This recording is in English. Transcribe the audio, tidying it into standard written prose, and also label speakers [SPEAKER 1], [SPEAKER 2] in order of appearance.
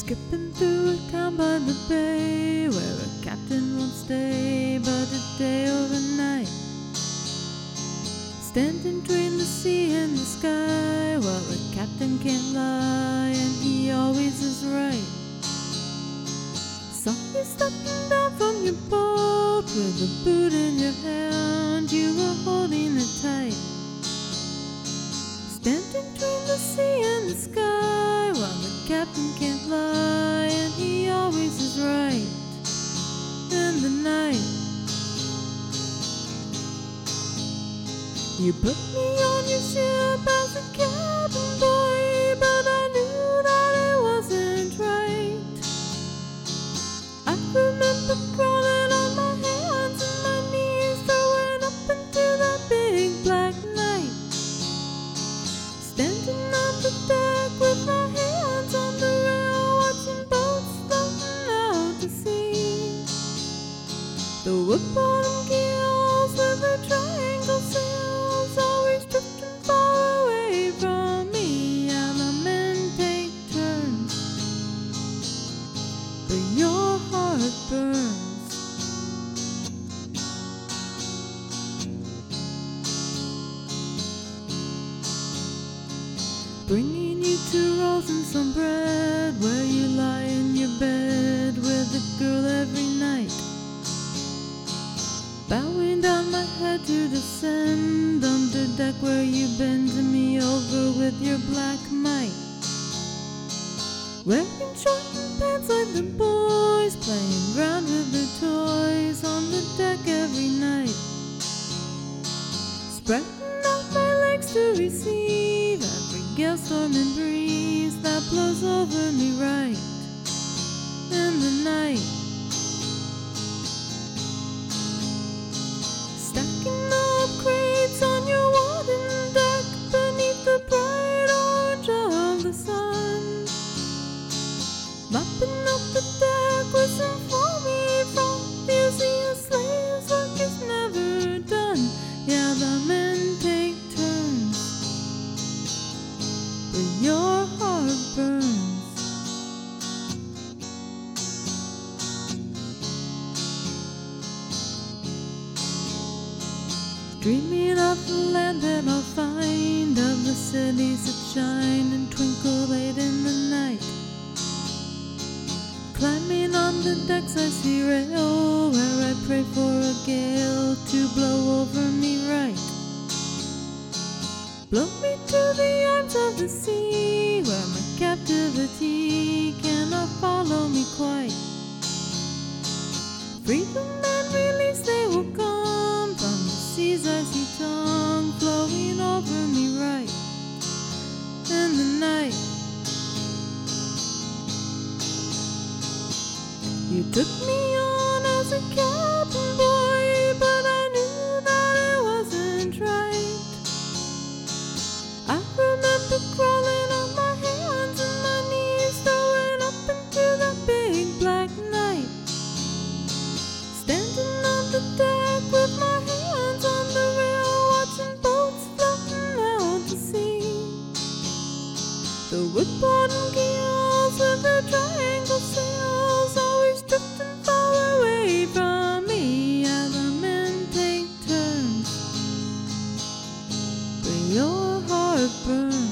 [SPEAKER 1] Skipping through a town by the bay where a captain won't stay but a day or a night. Standing between the sea and the sky, well, the captain can't lie and he always is right. Saw you stepping down from your boat with a boot in your hand, you were holding it tight. Standing between the sea and the sky, well, the captain can't lie and he always is right. In the night, you put me on your ship as a cabin boy, but I knew that it wasn't right. I remember crawling on my hands and my knees, throwing up into that big black night. Standing on the deck with my hands on the rail, watching boats floating out to sea. The wood-bottom keels with their triangle sails always drifting far away from me. Yeah, the men take turns, but your heart burns. Bringing you 2 rolls and some bread, where you lie in your bed with a girl every night. Bowing down my head to descend under deck where you bend me over with your black might. Wearing short pants like the boys, playing round with their toys on the deck every night. Spreading out my legs to receive every gale, storm and breeze that blows over me right in the night. Stacking up crates on your wooden deck beneath the bright orange of the sun. Mopping up the deck with some foamy froth. You see a slave's work is never done. Yeah, the men take turns, but your heart burns. Dreaming of the land that I'll find, of the cities that shine and twinkle late in the night. Climbing on the decks I see rail, where I pray for a gale to blow over me right. Blow me to the arms of the sea, where my captivity cannot follow me quite. Freedom and release, they will come from the sea's icy tongue, flowing over me right in the night. You took me on as a cabin boy, but I knew that it wasn't right. I remember crawling on my hands and my knees, throwing up into that big black night. Standing on the deck with my hands on the rail, watching boats floating out to sea. The wood-bottom keels with their triangle sails always drifting far away from me. Yeah, the men take turns, but your heart burns.